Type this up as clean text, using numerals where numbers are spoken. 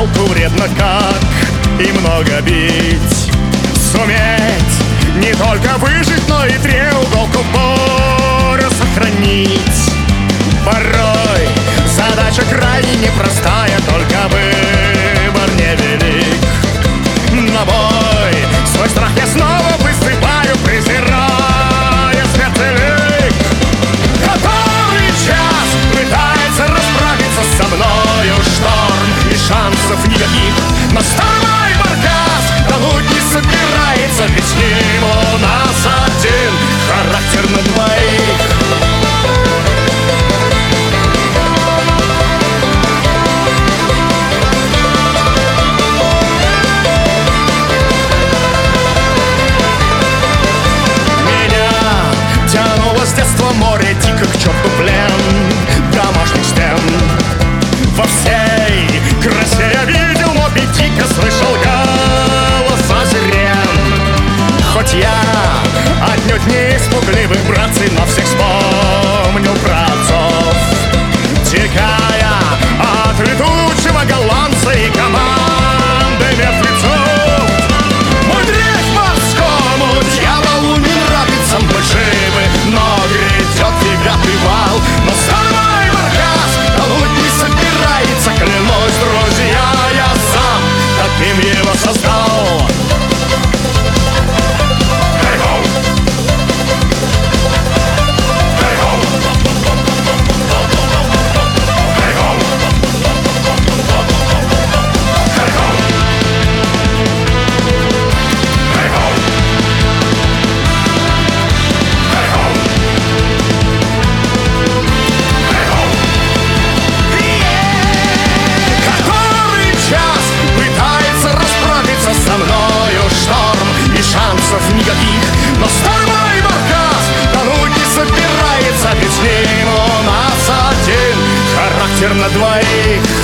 волку вредно, как и много бить. Суметь не только выжить, но и треуголку пору сохранить. Порой задача крайне непростая, только выбор невелик. На бой свой страх я снова высыпаю, презирая смертелик. Который час пытается расправиться со мною шторм, и шансов никаких. Но старый баркас тонуть не собирается, ведь с ним у нас один характер на двоих. С детства море дико к черту плен домашних стен. Во всей красе я видел Моби Дика, слышал голоса сирен. Хоть я отнюдь не испугливый, братцы, но всех вспомню про отцов. Текая от летучего голландца и команды мертвецов. Мой дрейф морскому дьяволу не нравится, мы живы, но грядет девятый вал. Но старый баркас тонуть не собирается, клянусь, друзья, я сам таким его создал. Никаких, но старый баркас тонуть не собирается, ведь с ним у нас один характер на двоих.